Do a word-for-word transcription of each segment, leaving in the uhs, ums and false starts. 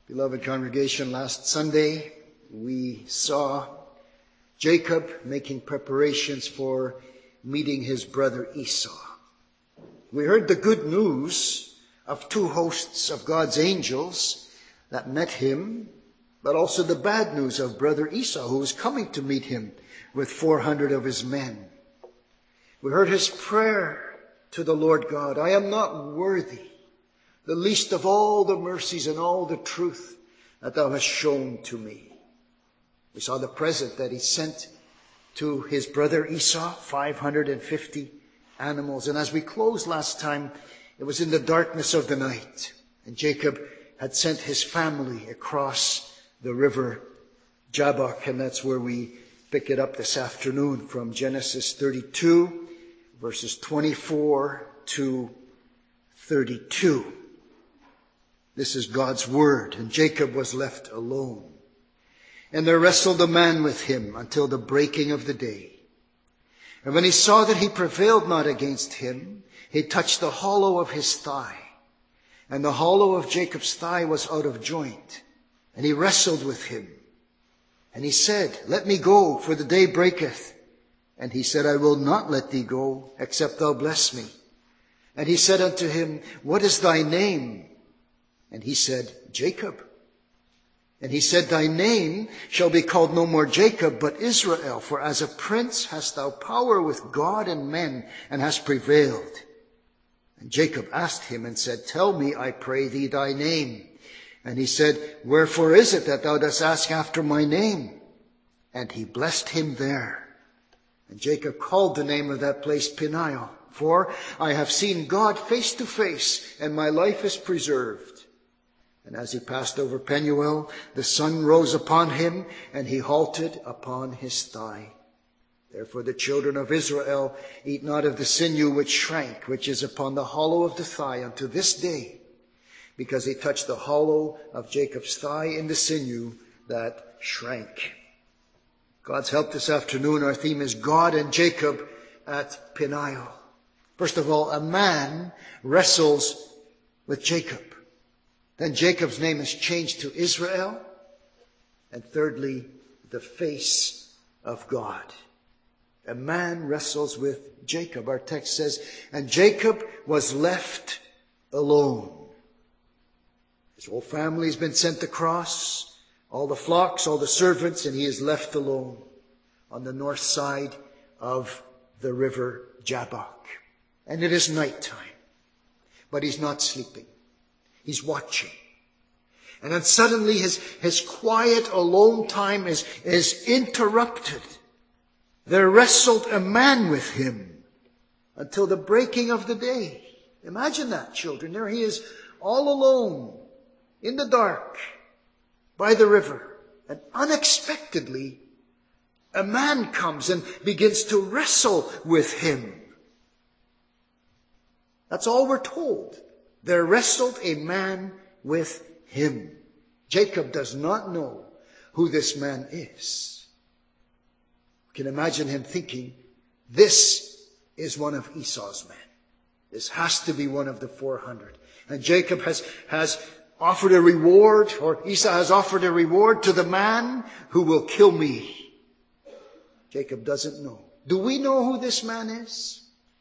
Beloved congregation, last Sunday we saw Jacob making preparations for meeting his brother Esau. We heard the good news of two hosts of God's angels that met him, but also the bad news of brother Esau, who was coming to meet him with four hundred of his men. We heard his prayer to the Lord God, "I am not worthy, the least of all the mercies and all the truth that thou hast shown to me." We saw the present that he sent to his brother Esau, five hundred fifty animals. And as we closed last time, it was in the darkness of the night, and Jacob had sent his family across the river Jabbok, and that's where we pick it up this afternoon from Genesis thirty-two, verses twenty-four to thirty-two. This is God's word. "And Jacob was left alone, and there wrestled a man with him until the breaking of the day. And when he saw that he prevailed not against him, he touched the hollow of his thigh. And the hollow of Jacob's thigh was out of joint. And he wrestled with him. And he said, Let me go, for the day breaketh. And he said, I will not let thee go, except thou bless me. And he said unto him, What is thy name? And he said, Jacob. And he said, Thy name shall be called no more Jacob, but Israel, for as a prince hast thou power with God and men, and hast prevailed. And Jacob asked him and said, Tell me, I pray thee, thy name. And he said, Wherefore is it that thou dost ask after my name? And he blessed him there. And Jacob called the name of that place Peniel, for I have seen God face to face, and my life is preserved. And as he passed over Penuel, the sun rose upon him, and he halted upon his thigh. Therefore the children of Israel eat not of the sinew which shrank, which is upon the hollow of the thigh unto this day, because he touched the hollow of Jacob's thigh in the sinew that shrank." God's help this afternoon, our theme is God and Jacob at Peniel. First of all, a man wrestles with Jacob. Then Jacob's name is changed to Israel. And thirdly, the face of God. A man wrestles with Jacob. Our text says, and Jacob was left alone. His whole family has been sent across, all the flocks, all the servants, and he is left alone on the north side of the river Jabbok. And it is nighttime, but he's not sleeping. He's watching. And then suddenly his, his quiet, alone time is, is interrupted. There wrestled a man with him until the breaking of the day. Imagine that, children. There he is, all alone, in the dark, by the river. And unexpectedly, a man comes and begins to wrestle with him. That's all we're told. There wrestled a man with him. Jacob does not know who this man is. You can imagine him thinking, this is one of Esau's men. This has to be one of the four hundred. And Jacob has, has offered a reward, or Esau has offered a reward to the man who will kill me. Jacob doesn't know. Do we know who this man is?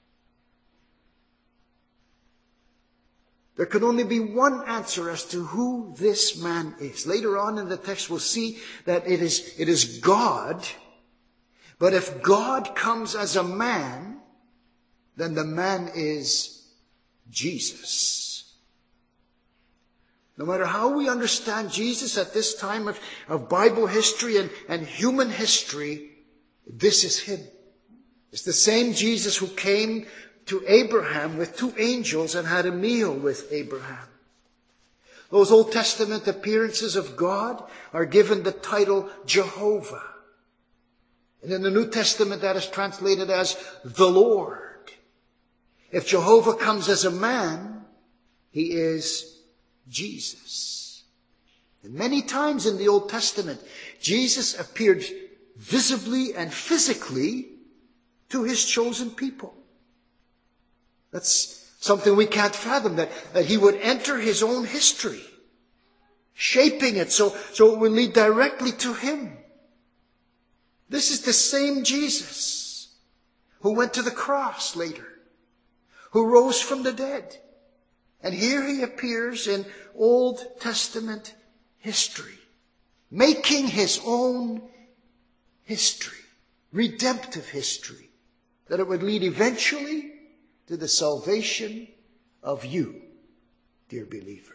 There can only be one answer as to who this man is. Later on in the text we'll see that it is, it is God. But if God comes as a man, then the man is Jesus. No matter how we understand Jesus at this time of, of Bible history and, and human history, this is him. It's the same Jesus who came to Abraham with two angels and had a meal with Abraham. Those Old Testament appearances of God are given the title Jehovah. And in the New Testament that is translated as the Lord. If Jehovah comes as a man, he is Jesus. And many times in the Old Testament, Jesus appeared visibly and physically to his chosen people. That's something we can't fathom, that, that he would enter his own history. shaping it so, so it would lead directly to him. This is the same Jesus who went to the cross later, who rose from the dead. And here he appears in Old Testament history, making his own history, redemptive history, that it would lead eventually to the salvation of you, dear believer.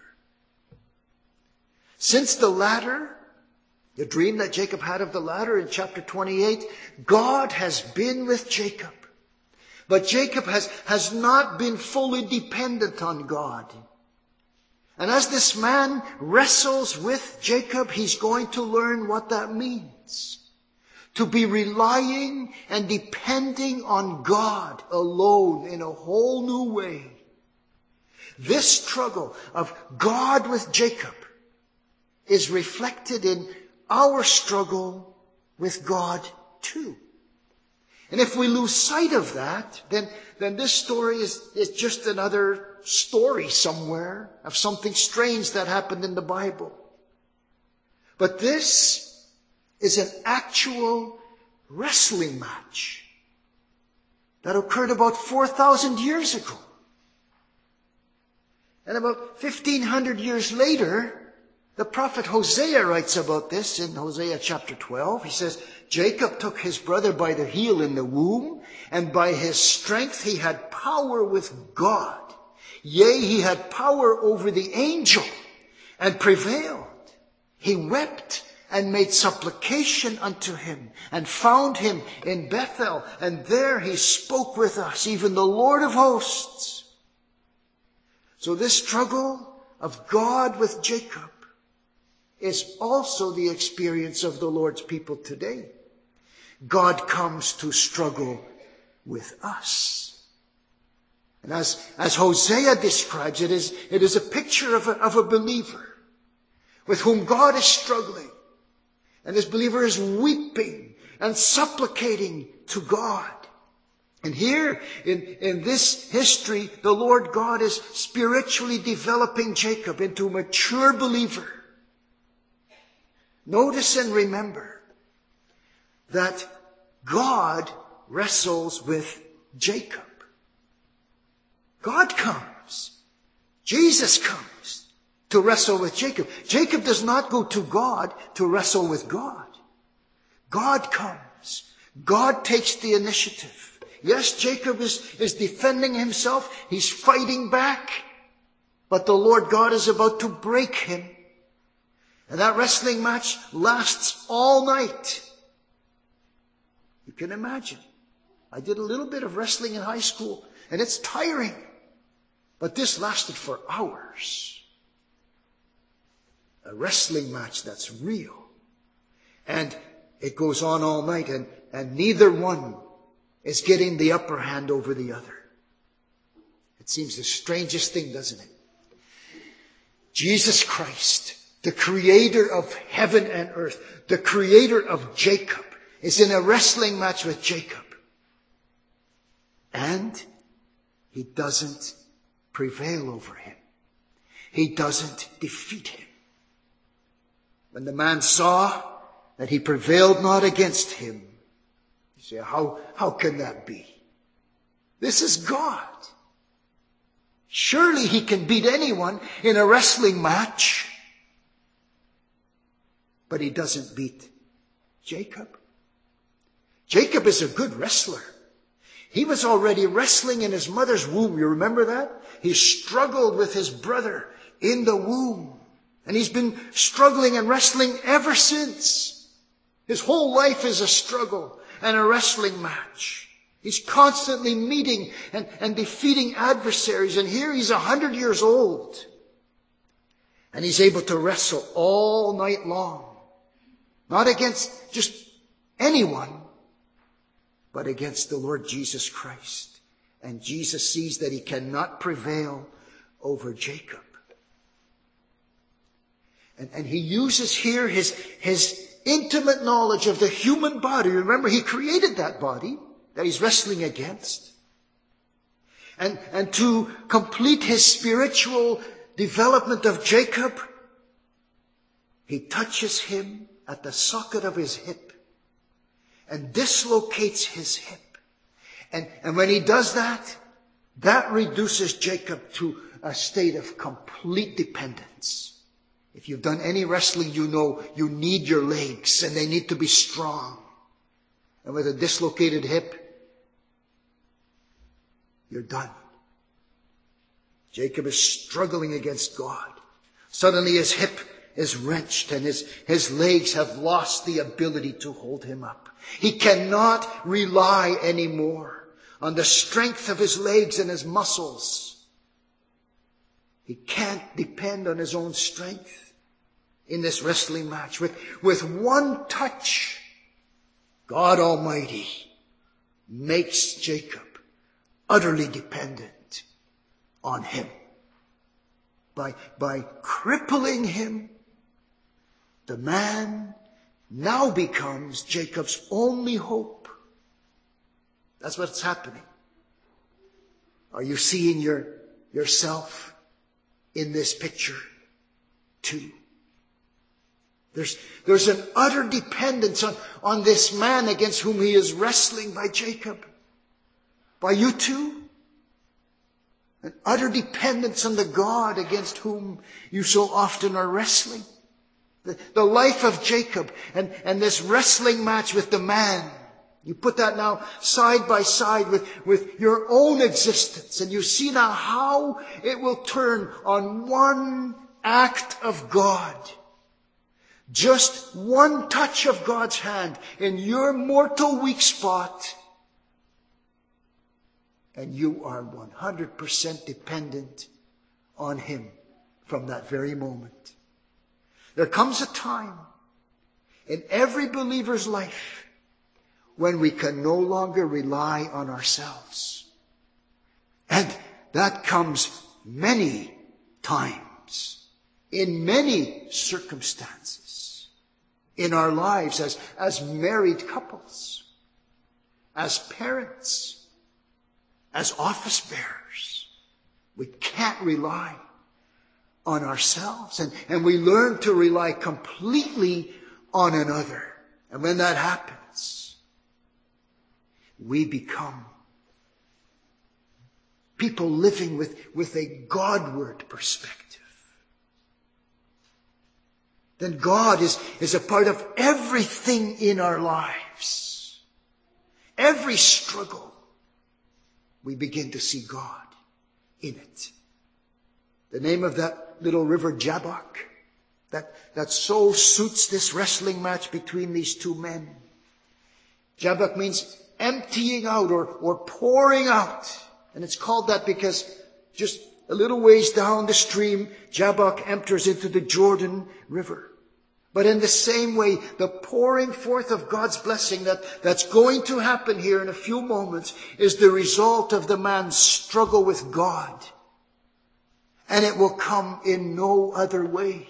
Since the ladder, the dream that Jacob had of the ladder in chapter twenty-eight, God has been with Jacob. But Jacob has, has not been fully dependent on God. And as this man wrestles with Jacob, he's going to learn what that means. To be relying and depending on God alone in a whole new way. This struggle of God with Jacob is reflected in our struggle with God too. And if we lose sight of that, then, then this story is, is just another story somewhere of something strange that happened in the Bible. But this is an actual wrestling match that occurred about four thousand years ago. And about fifteen hundred years later, the prophet Hosea writes about this in Hosea chapter twelve. He says, Jacob took his brother by the heel in the womb, and by his strength he had power with God. Yea, he had power over the angel, and prevailed. He wept and made supplication unto him, and found him in Bethel, and there he spoke with us, even the Lord of hosts. So this struggle of God with Jacob is also the experience of the Lord's people today. God comes to struggle with us. And as, as Hosea describes it, is, it is a picture of a, of a believer with whom God is struggling. And this believer is weeping and supplicating to God. And here in, in this history, the Lord God is spiritually developing Jacob into a mature believer. Notice and remember that God wrestles with Jacob. God comes. Jesus comes to wrestle with Jacob. Jacob does not go to God to wrestle with God. God comes. God takes the initiative. Yes, Jacob is, is defending himself. He's fighting back. But the Lord God is about to break him. And that wrestling match lasts all night. You can imagine. I did a little bit of wrestling in high school, and it's tiring. But this lasted for hours. A wrestling match that's real. And it goes on all night, and, and neither one is getting the upper hand over the other. It seems the strangest thing, doesn't it? Jesus Christ, the creator of heaven and earth, the creator of Jacob, is in a wrestling match with Jacob. And he doesn't prevail over him. He doesn't defeat him. When the man saw that he prevailed not against him, you say, how, how can that be? This is God. Surely he can beat anyone in a wrestling match. But he doesn't beat Jacob. Jacob is a good wrestler. He was already wrestling in his mother's womb. You remember that? He struggled with his brother in the womb. And he's been struggling and wrestling ever since. His whole life is a struggle and a wrestling match. He's constantly meeting and, and defeating adversaries. And here he's a hundred years old. And he's able to wrestle all night long. Not against just anyone, but against the Lord Jesus Christ. And Jesus sees that he cannot prevail over Jacob. And, and he uses here his, his intimate knowledge of the human body. Remember, he created that body that he's wrestling against. And, and to complete his spiritual development of Jacob, he touches him at the socket of his hip and dislocates his hip. And, and when he does that, that reduces Jacob to a state of complete dependence. If you've done any wrestling, you know you need your legs and they need to be strong. And with a dislocated hip, you're done. Jacob is struggling against God. Suddenly his hip is wrenched and his, his legs have lost the ability to hold him up. He cannot rely anymore on the strength of his legs and his muscles. He can't depend on his own strength in this wrestling match. With, with one touch, God Almighty makes Jacob utterly dependent on him. By, by crippling him, the man now becomes Jacob's only hope. That's what's happening. Are you seeing your, yourself in this picture too? There's, there's an utter dependence on, on this man against whom he is wrestling by Jacob. By you too. An utter dependence on the God against whom you so often are wrestling. The, the life of Jacob and, and this wrestling match with the man. You put that now side by side with, with your own existence. And you see now how it will turn on one act of God. Just one touch of God's hand in your mortal weak spot. And you are one hundred percent dependent on him from that very moment. There comes a time in every believer's life when we can no longer rely on ourselves. And that comes many times, in many circumstances, in our lives as, as married couples, as parents, as office bearers. We can't rely on ourselves. And, and we learn to rely completely on another. And when that happens, we become people living with, with a Godward perspective. Then God is, is a part of everything in our lives. Every struggle, we begin to see God in it. The name of that little river, Jabbok, that, that so suits this wrestling match between these two men. Jabbok means emptying out or, or pouring out. And it's called that because just a little ways down the stream, Jabbok enters into the Jordan River. But in the same way, the pouring forth of God's blessing that, that's going to happen here in a few moments is the result of the man's struggle with God. And it will come in no other way.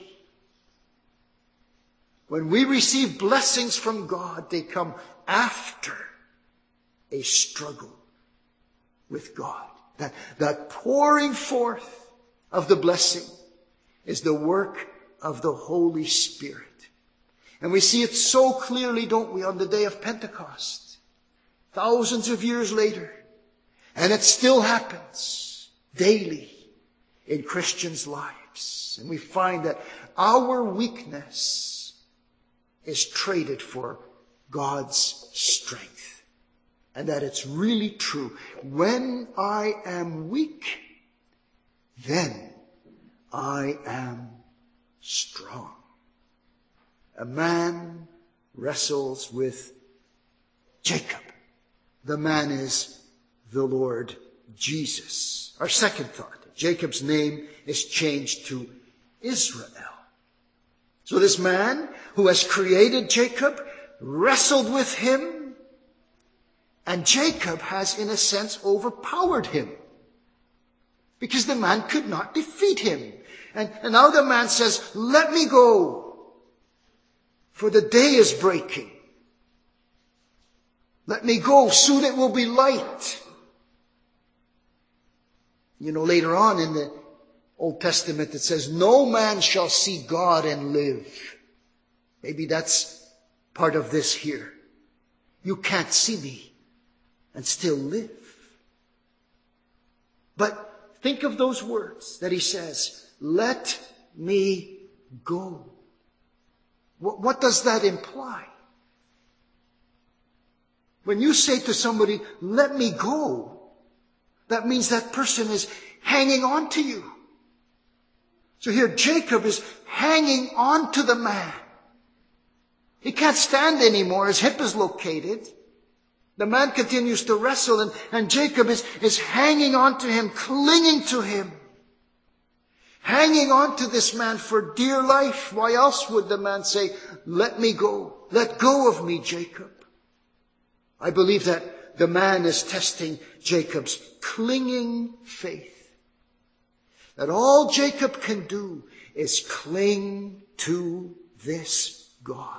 When we receive blessings from God, they come after a struggle with God. That, that pouring forth of the blessing is the work of the Holy Spirit. And we see it so clearly, don't we, on the day of Pentecost. Thousands of years later. And it still happens daily in Christians' lives. And we find that our weakness is traded for God's strength. And that it's really true. When I am weak, then I am strong. A man wrestles with Jacob. The man is the Lord Jesus. Our second thought, Jacob's name is changed to Israel. So this man who has created Jacob wrestled with him, and Jacob has, in a sense, overpowered him. Because the man could not defeat him. And, and now the man says, let me go, for the day is breaking. Let me go, soon it will be light. You know, later on in the Old Testament it says, no man shall see God and live. Maybe that's part of this here. You can't see me and still live. But think of those words that he says, let me go. What, what does that imply? When you say to somebody, let me go, that means that person is hanging on to you. So here Jacob is hanging on to the man. He can't stand anymore. His hip is located. The man continues to wrestle, and, and Jacob is, is hanging on to him, clinging to him. Hanging on to this man for dear life. Why else would the man say, let me go. Let go of me, Jacob. I believe that the man is testing Jacob's clinging faith. That all Jacob can do is cling to this God.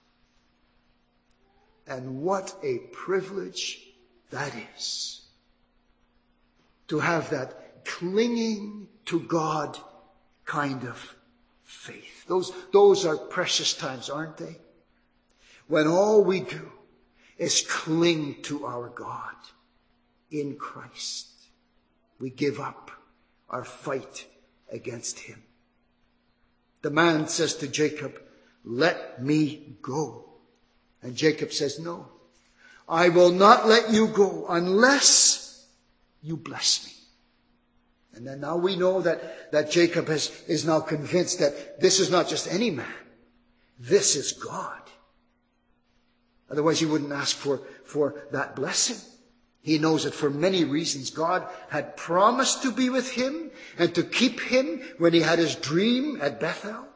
And what a privilege that is. To have that clinging to God kind of faith. Those, those are precious times, aren't they? When all we do is cling to our God in Christ. We give up our fight against him. The man says to Jacob, let me go. And Jacob says, no, I will not let you go unless you bless me. And then now we know that, that Jacob has, is now convinced that this is not just any man. This is God. Otherwise he wouldn't ask for, for that blessing. He knows that for many reasons God had promised to be with him and to keep him when he had his dream at Bethel.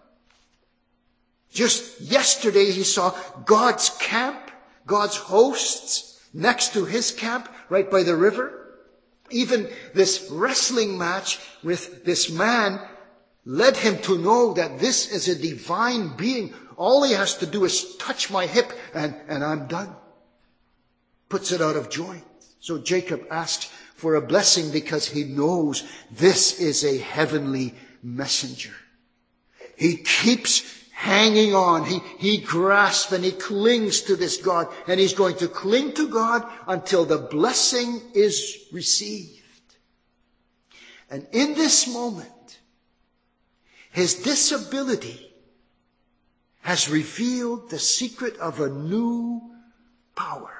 Just yesterday he saw God's camp, God's hosts next to his camp right by the river. Even this wrestling match with this man led him to know that this is a divine being. All he has to do is touch my hip and, and I'm done. Puts it out of joint. So Jacob asks for a blessing because he knows this is a heavenly messenger. He keeps hanging on. He, he grasps and he clings to this God. And he's going to cling to God until the blessing is received. And in this moment, his disability has revealed the secret of a new power.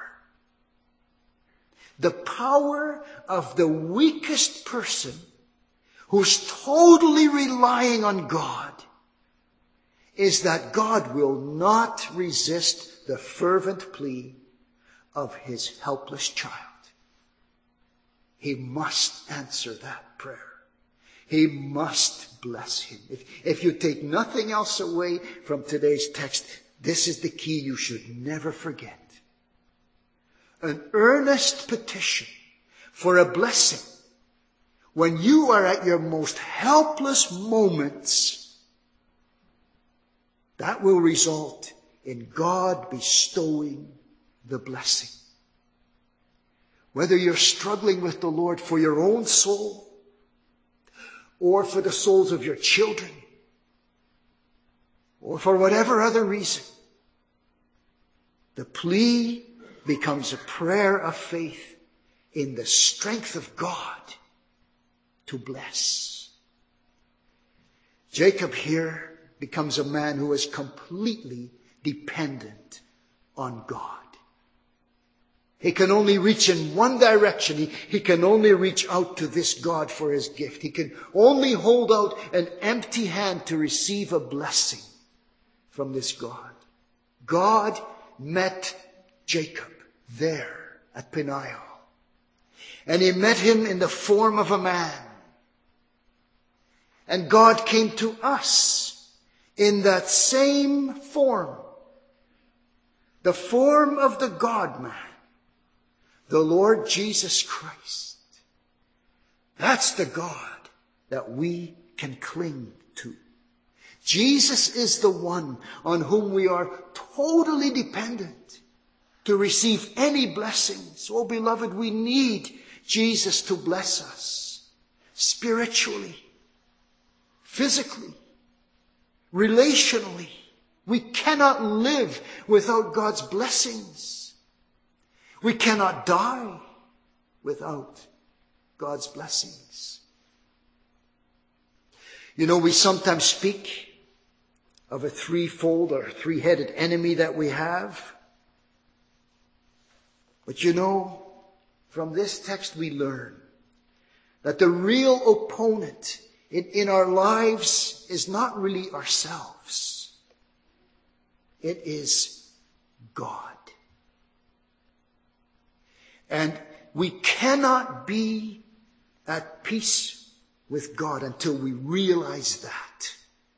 The power of the weakest person who's totally relying on God is that God will not resist the fervent plea of his helpless child. He must answer that prayer. He must bless him. If, if you take nothing else away from today's text, this is the key you should never forget. An earnest petition for a blessing when you are at your most helpless moments, that will result in God bestowing the blessing. Whether you're struggling with the Lord for your own soul or for the souls of your children or for whatever other reason, the plea becomes a prayer of faith in the strength of God to bless. Jacob here becomes a man who is completely dependent on God. He can only reach in one direction. He, he can only reach out to this God for his gift. He can only hold out an empty hand to receive a blessing from this God. God met Jacob there at Peniel. And he met him in the form of a man. And God came to us in that same form. The form of the God-man. The Lord Jesus Christ. That's the God that we can cling to. Jesus is the one on whom we are totally dependent to receive any blessings. Oh, beloved, we need Jesus to bless us spiritually, physically, relationally, We cannot live without God's blessings. We cannot die without God's blessings. You know, we sometimes speak of a threefold or three-headed enemy that we have. But you know, from this text we learn that the real opponent in, in our lives is not really ourselves. It is God. And we cannot be at peace with God until we realize that.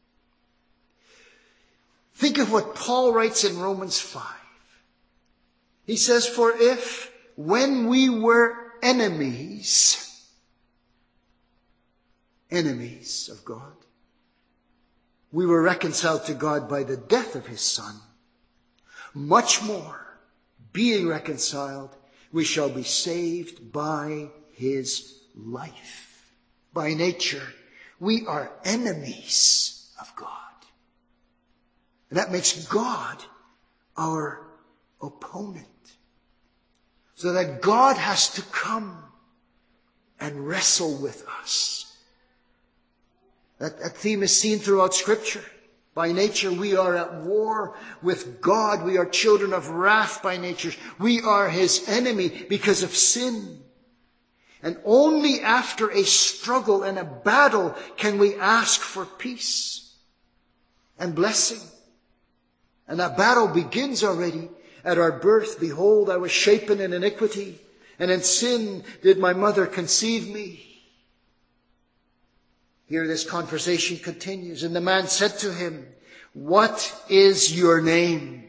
Think of what Paul writes in Romans five. He says, for if when we were enemies, enemies of God, we were reconciled to God by the death of his Son, much more, being reconciled, we shall be saved by his life. By nature, we are enemies of God. And that makes God our opponent. So that God has to come and wrestle with us. That, that theme is seen throughout Scripture. By nature, we are at war with God. We are children of wrath by nature. We are his enemy because of sin. And only after a struggle and a battle can we ask for peace and blessing. And that battle begins already at our birth. Behold, I was shapen in iniquity, and in sin did my mother conceive me. Here this conversation continues. And the man said to him, what is your name?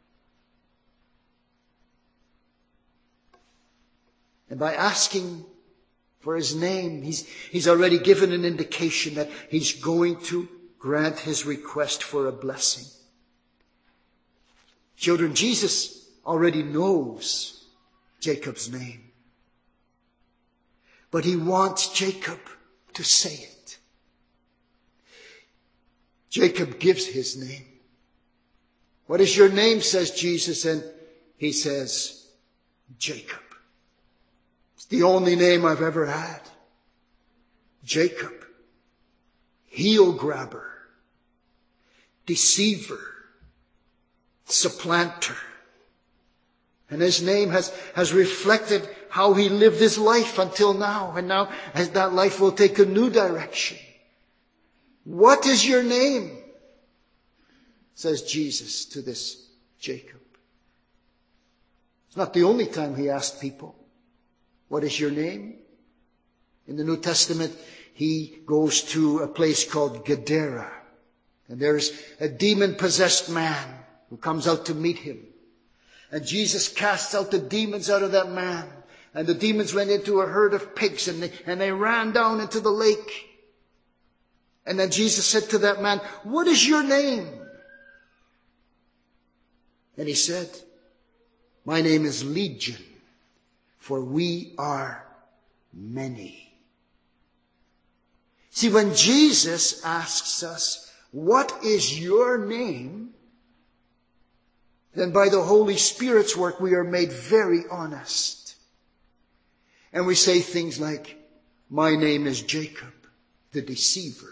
And by asking for his name, he's, he's already given an indication that he's going to grant his request for a blessing. Children, Jesus already knows Jacob's name. But he wants Jacob to say it. Jacob gives his name. What is your name, says Jesus, and he says, Jacob. It's the only name I've ever had. Jacob. Heel grabber. Deceiver. Supplanter. And his name has, has reflected how he lived his life until now. And now as that life will take a new direction. What is your name? Says Jesus to this Jacob. It's not the only time he asked people, what is your name? In the New Testament, he goes to a place called Gadara. And there's a demon-possessed man who comes out to meet him. And Jesus casts out the demons out of that man. And the demons went into a herd of pigs and they, and they ran down into the lake. And then Jesus said to that man, what is your name? And he said, my name is Legion, for we are many. See, when Jesus asks us, what is your name? Then by the Holy Spirit's work, we are made very honest. And we say things like, my name is Jacob, the deceiver.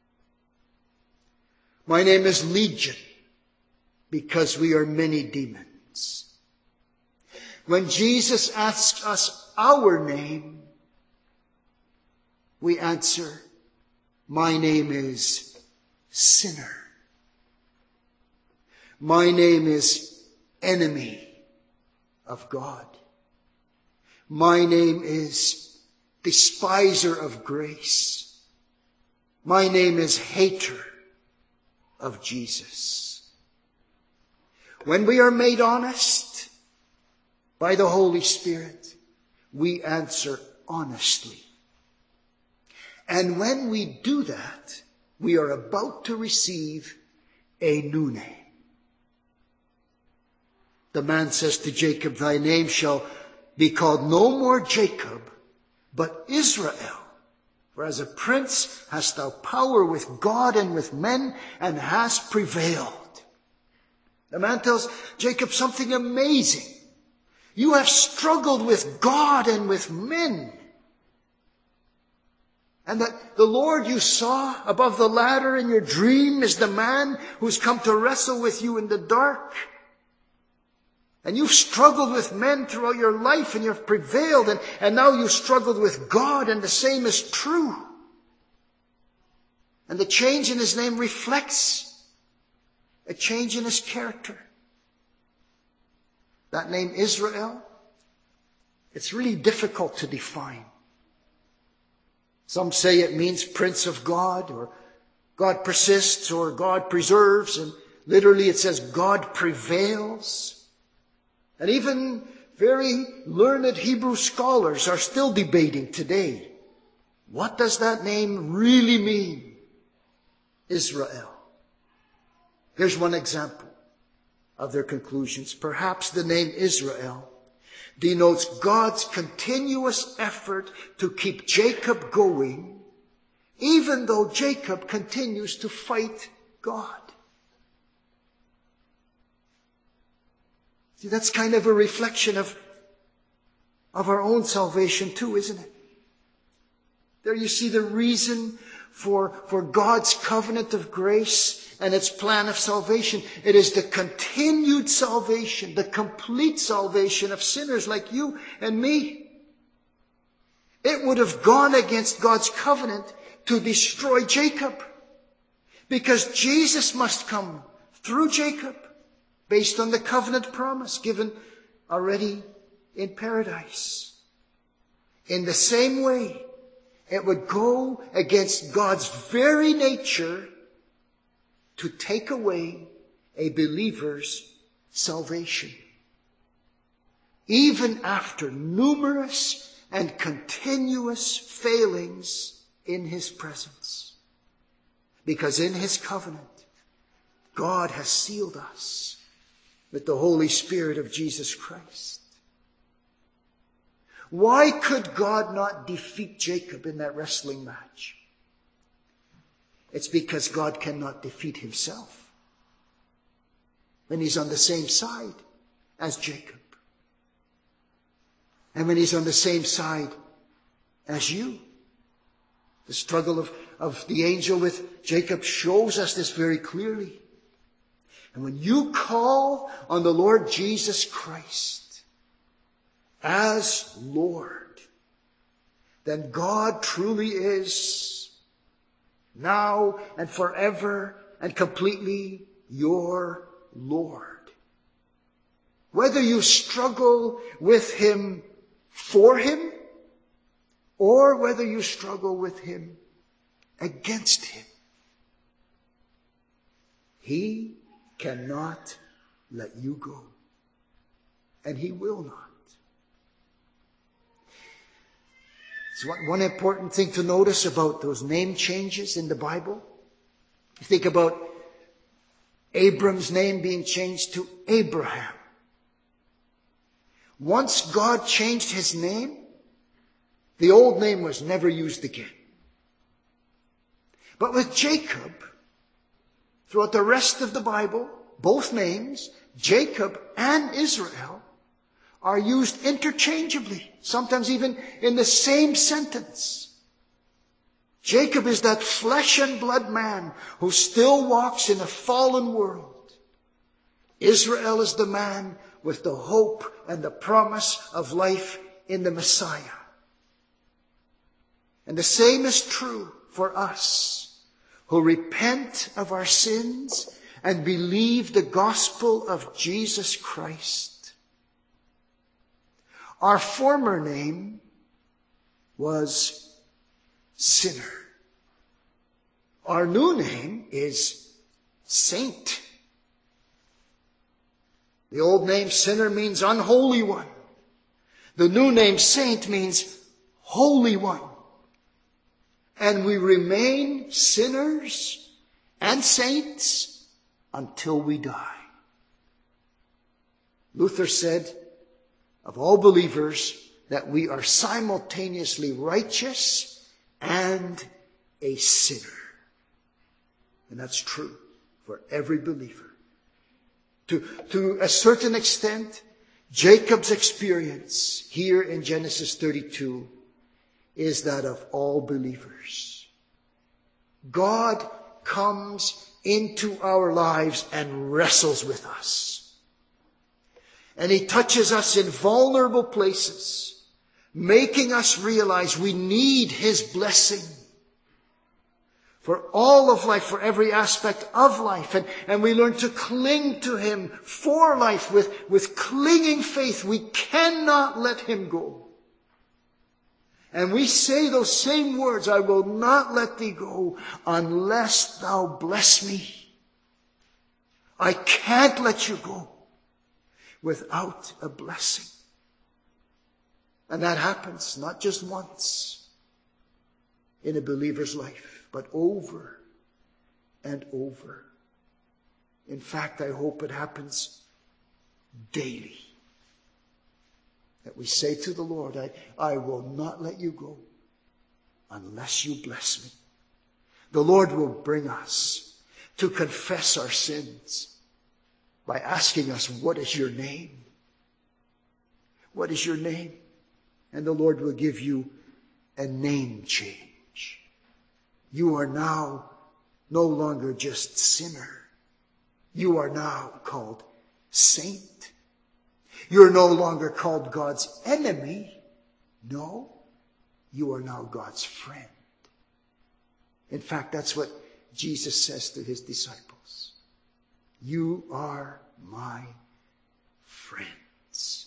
My name is Legion, because we are many demons. When Jesus asks us our name, we answer, my name is sinner. My name is enemy of God. My name is despiser of grace. My name is hater of Jesus. When we are made honest by the Holy Spirit, we answer honestly. And when we do that, we are about to receive a new name. The man says to Jacob, thy name shall be called no more Jacob, but Israel. For as a prince hast thou power with God and with men, and hast prevailed. The man tells Jacob something amazing. You have struggled with God and with men. And that the Lord you saw above the ladder in your dream is the man who's come to wrestle with you in the dark. And you've struggled with men throughout your life and you've prevailed. And, and now you've struggled with God, and the same is true. And the change in his name reflects a change in his character. That name Israel, it's really difficult to define. Some say it means Prince of God, or God persists, or God preserves, and literally it says God prevails. And even very learned Hebrew scholars are still debating today. What does that name really mean? Israel. Here's one example of their conclusions. Perhaps the name Israel denotes God's continuous effort to keep Jacob going, even though Jacob continues to fight God. See, that's kind of a reflection of, of our own salvation too, isn't it? There you see the reason for, for God's covenant of grace and its plan of salvation. It is the continued salvation, the complete salvation of sinners like you and me. It would have gone against God's covenant to destroy Jacob, because Jesus must come through Jacob based on the covenant promise given already in paradise. In the same way, it would go against God's very nature to take away a believer's salvation, even after numerous and continuous failings in his presence. Because in his covenant, God has sealed us with the Holy Spirit of Jesus Christ. Why could God not defeat Jacob in that wrestling match? It's because God cannot defeat himself when he's on the same side as Jacob. And when he's on the same side as you. The struggle of, of the angel with Jacob shows us this very clearly. And when you call on the Lord Jesus Christ as Lord, then God truly is now and forever and completely your Lord. Whether you struggle with him for him, or whether you struggle with him against him, he cannot let you go. And he will not. So one important thing to notice about those name changes in the Bible, you think about Abram's name being changed to Abraham. Once God changed his name, the old name was never used again. But with Jacob, throughout the rest of the Bible, both names, Jacob and Israel, are used interchangeably, sometimes even in the same sentence. Jacob is that flesh and blood man who still walks in a fallen world. Israel is the man with the hope and the promise of life in the Messiah. And the same is true for us who repent of our sins and believe the gospel of Jesus Christ. Our former name was sinner. Our new name is saint. The old name sinner means unholy one. The new name saint means holy one. And we remain sinners and saints until we die. Luther said of all believers that we are simultaneously righteous and a sinner. And that's true for every believer. To, to a certain extent, Jacob's experience here in Genesis thirty-two is that of all believers. God comes into our lives and wrestles with us. And He touches us in vulnerable places, making us realize we need His blessing for all of life, for every aspect of life. And, and we learn to cling to Him for life with, with clinging faith. We cannot let Him go. And we say those same words, I will not let thee go unless thou bless me. I can't let you go without a blessing. And that happens not just once in a believer's life, but over and over. In fact, I hope it happens daily. That we say to the Lord, I, I will not let you go unless you bless me. The Lord will bring us to confess our sins by asking us, what is your name? What is your name? And the Lord will give you a name change. You are now no longer just sinner. You are now called saint. You're no longer called God's enemy. No, you are now God's friend. In fact, that's what Jesus says to His disciples. You are my friends.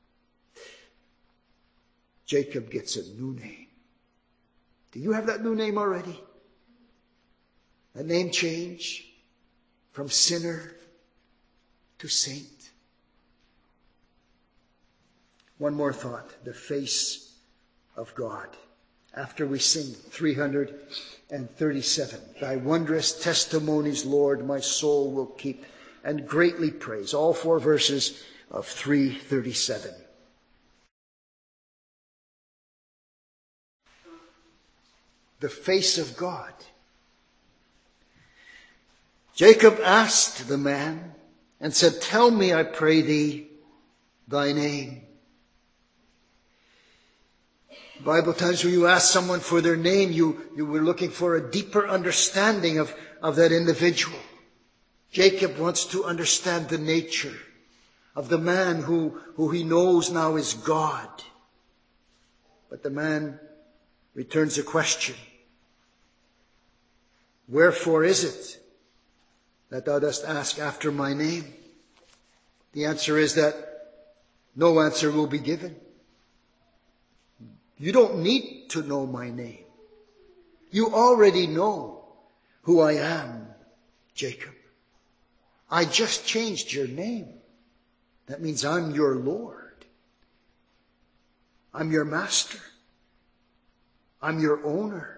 Jacob gets a new name. Do you have that new name already? A name change from sinner to saint. One more thought, the face of God. After we sing three hundred thirty-seven, Thy wondrous testimonies, Lord, my soul will keep and greatly praise. All four verses of three thirty-seven. The face of God. Jacob asked the man and said, tell me, I pray thee, thy name. Bible times when you ask someone for their name, you, you were looking for a deeper understanding of, of that individual. Jacob wants to understand the nature of the man who, who he knows now is God. But the man returns a question. Wherefore is it that thou dost ask after my name? The answer is that no answer will be given. You don't need to know my name. You already know who I am, Jacob. I just changed your name. That means I'm your Lord. I'm your master. I'm your owner.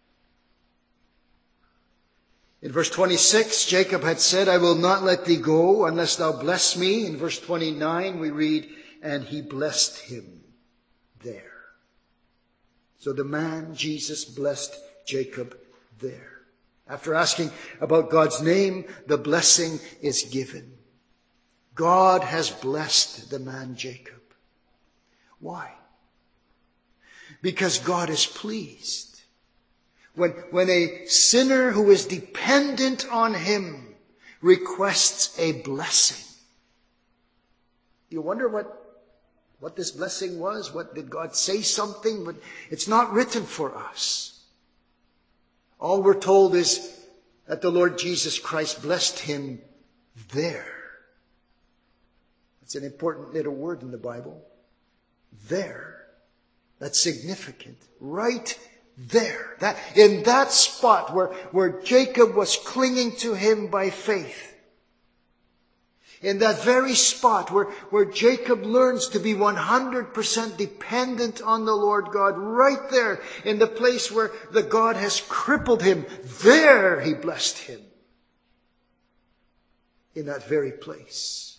In verse twenty-six, Jacob had said, I will not let thee go unless thou bless me. In verse twenty-nine, we read, and he blessed him there. So the man, Jesus, blessed Jacob there. After asking about God's name, the blessing is given. God has blessed the man Jacob. Why? Because God is pleased. When, when a sinner who is dependent on Him requests a blessing. You wonder what What this blessing was? What did God say something? But it's not written for us. All we're told is that the Lord Jesus Christ blessed him there. It's an important little word in the Bible. There. That's significant. Right there. That, in that spot where, where Jacob was clinging to him by faith. In that very spot where, where Jacob learns to be one hundred percent dependent on the Lord God, right there in the place where the God has crippled him, there he blessed him. In that very place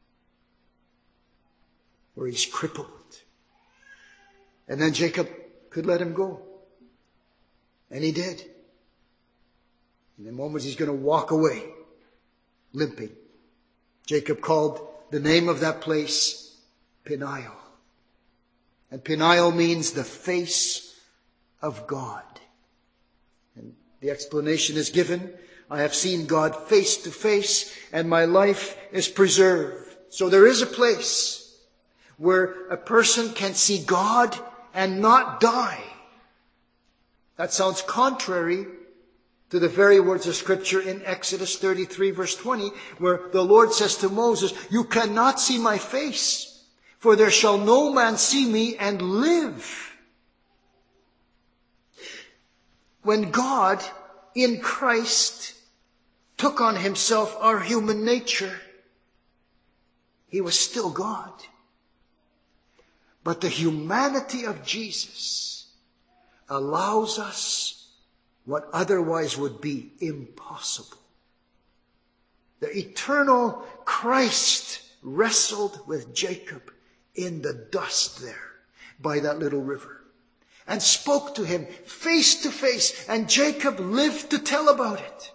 where he's crippled. And then Jacob could let him go. And he did. In the moment he's going to walk away, limping. Jacob called the name of that place Peniel. And Peniel means the face of God. And the explanation is given. I have seen God face to face, and my life is preserved. So there is a place where a person can see God and not die. That sounds contrary to the very words of Scripture in Exodus thirty-three verse twenty, where the Lord says to Moses, "You cannot see my face, for there shall no man see me and live." When God in Christ took on himself our human nature, he was still God. But the humanity of Jesus allows us what otherwise would be impossible. The eternal Christ wrestled with Jacob in the dust there by that little river and spoke to him face to face, and Jacob lived to tell about it.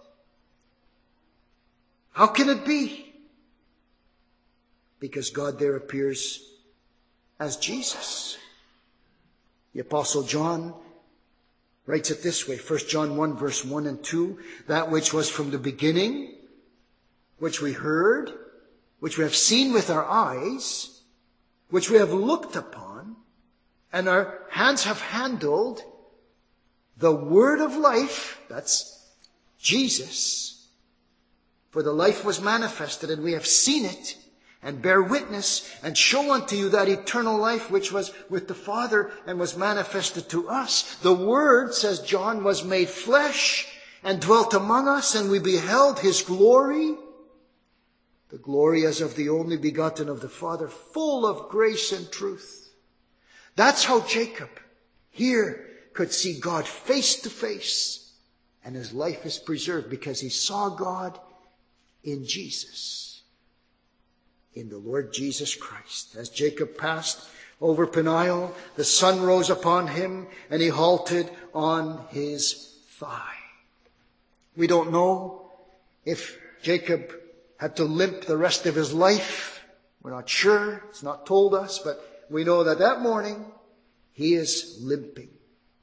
How can it be? Because God there appears as Jesus. The Apostle John writes it this way, First John one verse one and two, "That which was from the beginning, which we heard, which we have seen with our eyes, which we have looked upon, and our hands have handled, the word of life," that's Jesus, "for the life was manifested, and we have seen it, and bear witness, and show unto you that eternal life which was with the Father and was manifested to us. The Word," says John, "was made flesh and dwelt among us, and we beheld his glory, the glory as of the only begotten of the Father, full of grace and truth." That's how Jacob here could see God face to face, and his life is preserved because he saw God in Jesus, in the Lord Jesus Christ. As Jacob passed over Peniel, the sun rose upon him, and he halted on his thigh. We don't know if Jacob had to limp the rest of his life. We're not sure. It's not told us, but we know that that morning he is limping.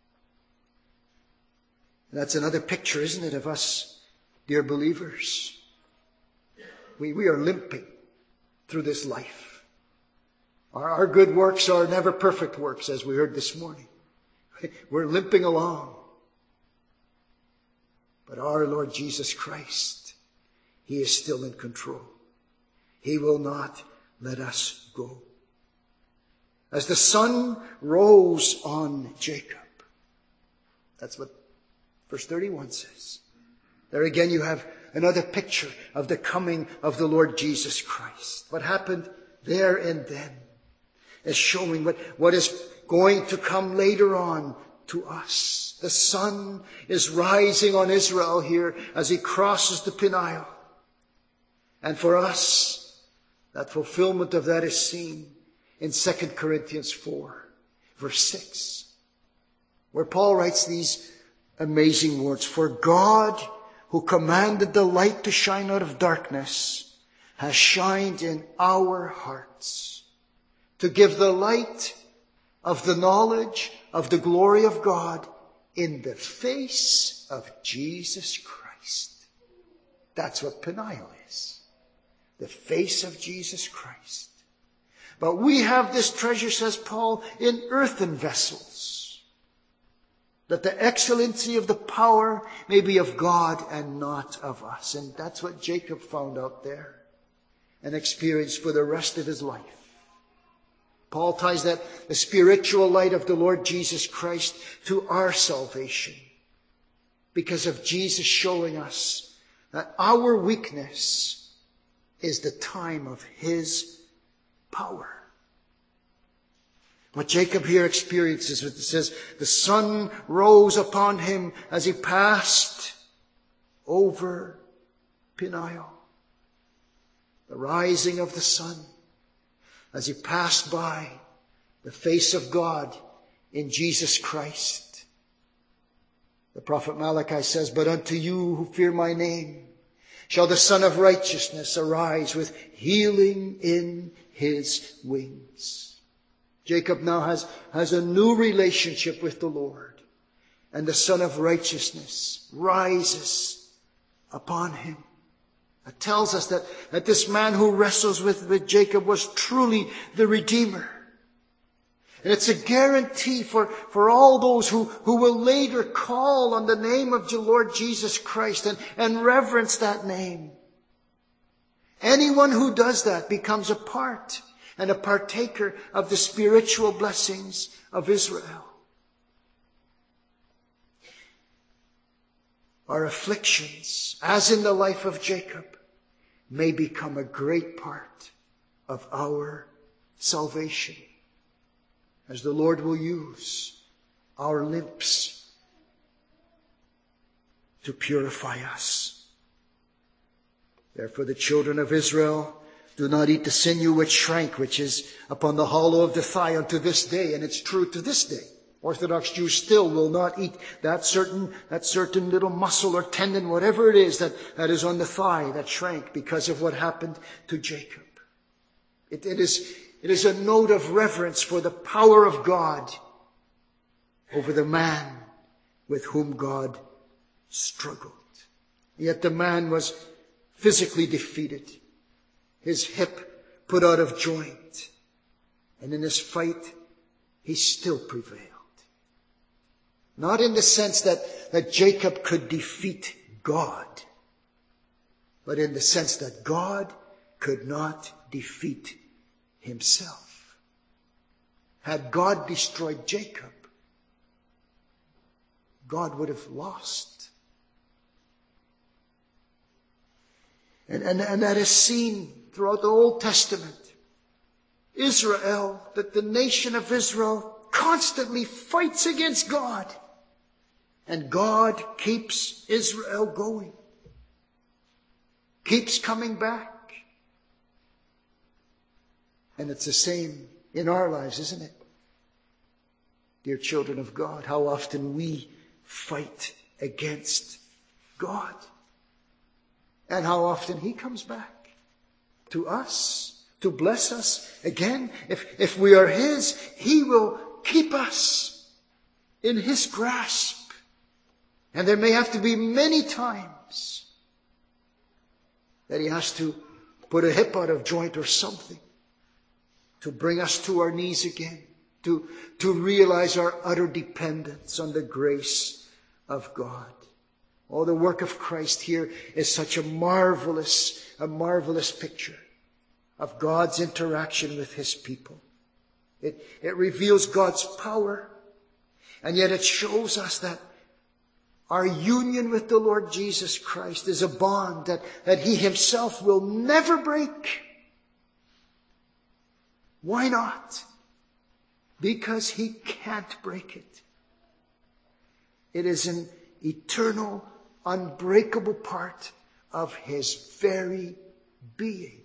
That's another picture, isn't it, of us, dear believers? We, we are limping through this life. Our, our good works are never perfect works, as we heard this morning. We're limping along. But our Lord Jesus Christ, he is still in control. He will not let us go. As the sun rose on Jacob, that's what verse thirty-one says. There again you have another picture of the coming of the Lord Jesus Christ. What happened there and then is showing what, what is going to come later on to us. The sun is rising on Israel here as he crosses the Peniel. And for us, that fulfillment of that is seen in Second Corinthians four, verse six, where Paul writes these amazing words, "For God, who commanded the light to shine out of darkness, has shined in our hearts to give the light of the knowledge of the glory of God in the face of Jesus Christ." That's what Peniel is. The face of Jesus Christ. But we have this treasure, says Paul, in earthen vessels, that the excellency of the power may be of God and not of us. And that's what Jacob found out there and experienced for the rest of his life. Paul ties that the spiritual light of the Lord Jesus Christ to our salvation, because of Jesus showing us that our weakness is the time of his power. What Jacob here experiences, it says, the sun rose upon him as he passed over Peniel. The rising of the sun as he passed by the face of God in Jesus Christ. The prophet Malachi says, "But unto you who fear my name shall the Son of Righteousness arise with healing in his wings. Jacob now has, has a new relationship with the Lord, and the Son of Righteousness rises upon him. It tells us that, that this man who wrestles with, with Jacob was truly the Redeemer. And it's a guarantee for, for all those who, who will later call on the name of the Lord Jesus Christ and, and reverence that name. Anyone who does that becomes a part and a partaker of the spiritual blessings of Israel. Our afflictions, as in the life of Jacob, may become a great part of our salvation, as the Lord will use our lips to purify us. Therefore the children of Israel do not eat the sinew which shrank, which is upon the hollow of the thigh unto this day, and it's true to this day. Orthodox Jews still will not eat that certain, that certain little muscle or tendon, whatever it is that, that is on the thigh that shrank because of what happened to Jacob. It, it is, it is a note of reverence for the power of God over the man with whom God struggled. Yet the man was physically defeated, his hip put out of joint, and in this fight he still prevailed. Not in the sense that, that Jacob could defeat God, but in the sense that God could not defeat himself. Had God destroyed Jacob, God would have lost. And, and, and that is seen throughout the Old Testament. Israel, that the nation of Israel constantly fights against God. And God keeps Israel going. Keeps coming back. And it's the same in our lives, isn't it? Dear children of God, how often we fight against God. And how often he comes back to us to bless us again. If, if we are his, he will keep us in his grasp. And there may have to be many times that he has to put a hip out of joint or something to bring us to our knees again, to, to realize our utter dependence on the grace of God. Oh, the work of Christ here is such a marvelous, a marvelous picture of God's interaction with his people. It, it reveals God's power, and yet it shows us that our union with the Lord Jesus Christ is a bond that, that he himself will never break. Why not? Because he can't break it. It is an eternal, unbreakable part of his very being.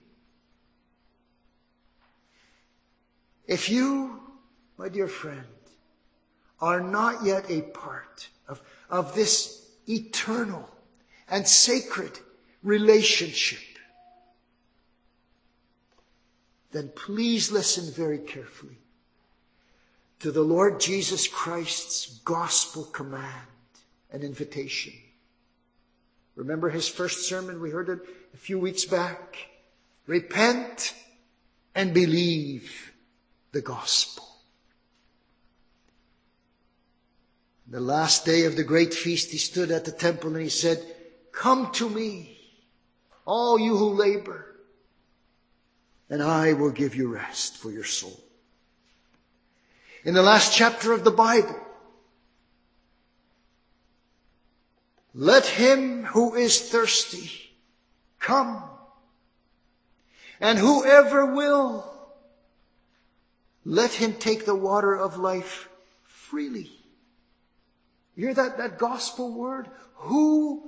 If you, my dear friend, are not yet a part of, of this eternal and sacred relationship, then please listen very carefully to the Lord Jesus Christ's gospel command and invitation. Remember his first sermon? We heard it a few weeks back. Repent and believe the gospel. The last day of the great feast, he stood at the temple and he said, "Come to me, all you who labor, and I will give you rest for your soul." In the last chapter of the Bible, "Let him who is thirsty come, and whoever will, let him take the water of life freely." You hear that, that gospel word? Whoever.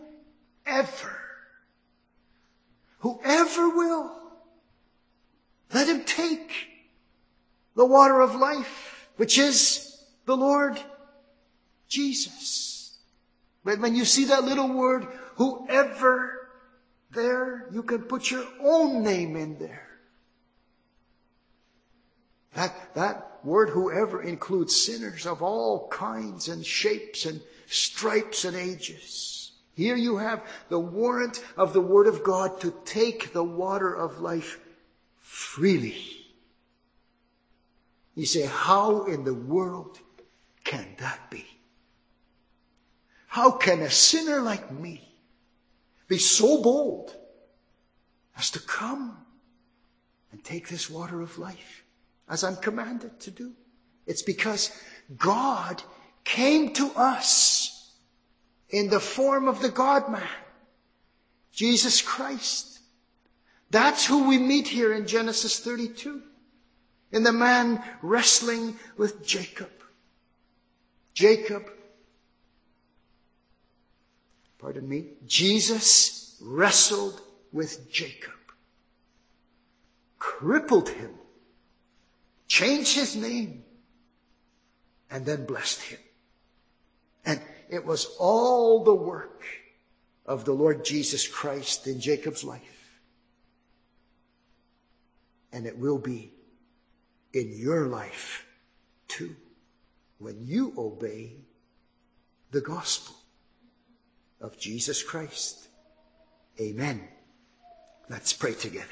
Whoever will. Let him take the water of life, which is the Lord Jesus. But when you see that little word, whoever, there you can put your own name in there. That, that word whoever includes sinners of all kinds and shapes and stripes and ages. Here you have the warrant of the Word of God to take the water of life freely. You say, how in the world can that be? How can a sinner like me be so bold as to come and take this water of life as I'm commanded to do? It's because God came to us in the form of the God-man, Jesus Christ. That's who we meet here in Genesis thirty-two. In the man wrestling with Jacob. Jacob, pardon me, Jesus wrestled with Jacob. Crippled him. Changed his name. And then blessed him. And it was all the work of the Lord Jesus Christ in Jacob's life. And it will be in your life too, when you obey the gospel of Jesus Christ. Amen. Let's pray together.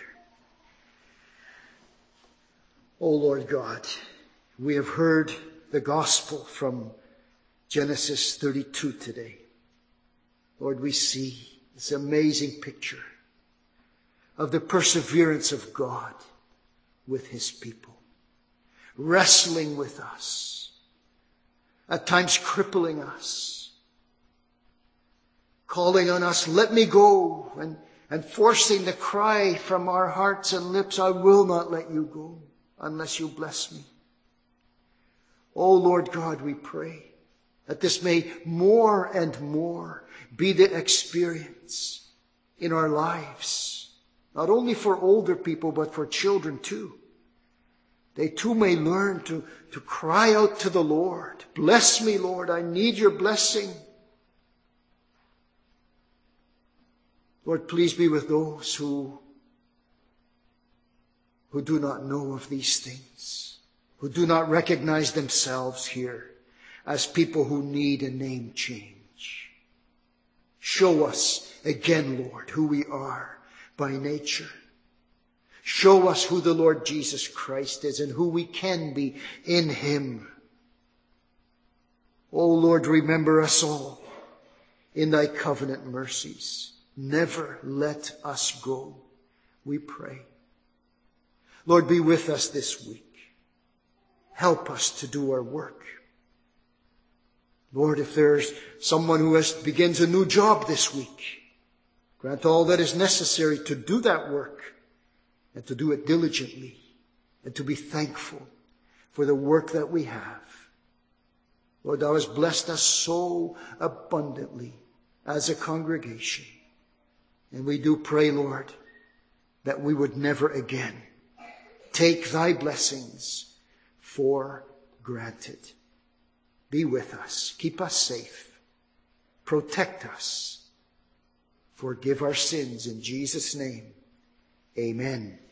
O Lord God, we have heard the gospel from Genesis thirty-two today. Lord, we see this amazing picture of the perseverance of God with his people, wrestling with us, at times crippling us, calling on us, let me go, and, and forcing the cry from our hearts and lips, I will not let you go unless you bless me. O Lord God, we pray that this may more and more be the experience in our lives, not only for older people, but for children too. They too may learn to, to cry out to the Lord. Bless me, Lord. I need your blessing. Lord, please be with those who, who do not know of these things, who do not recognize themselves here as people who need a name change. Show us again, Lord, who we are by nature. Show us who the Lord Jesus Christ is and who we can be in him. O Lord, remember us all in thy covenant mercies. Never let us go, we pray. Lord, be with us this week. Help us to do our work. Lord, if there's someone who has, begins a new job this week, grant all that is necessary to do that work and to do it diligently and to be thankful for the work that we have. Lord, thou hast blessed us so abundantly as a congregation. And we do pray, Lord, that we would never again take thy blessings for granted. Be with us. Keep us safe. Protect us. Forgive our sins in Jesus' name. Amen.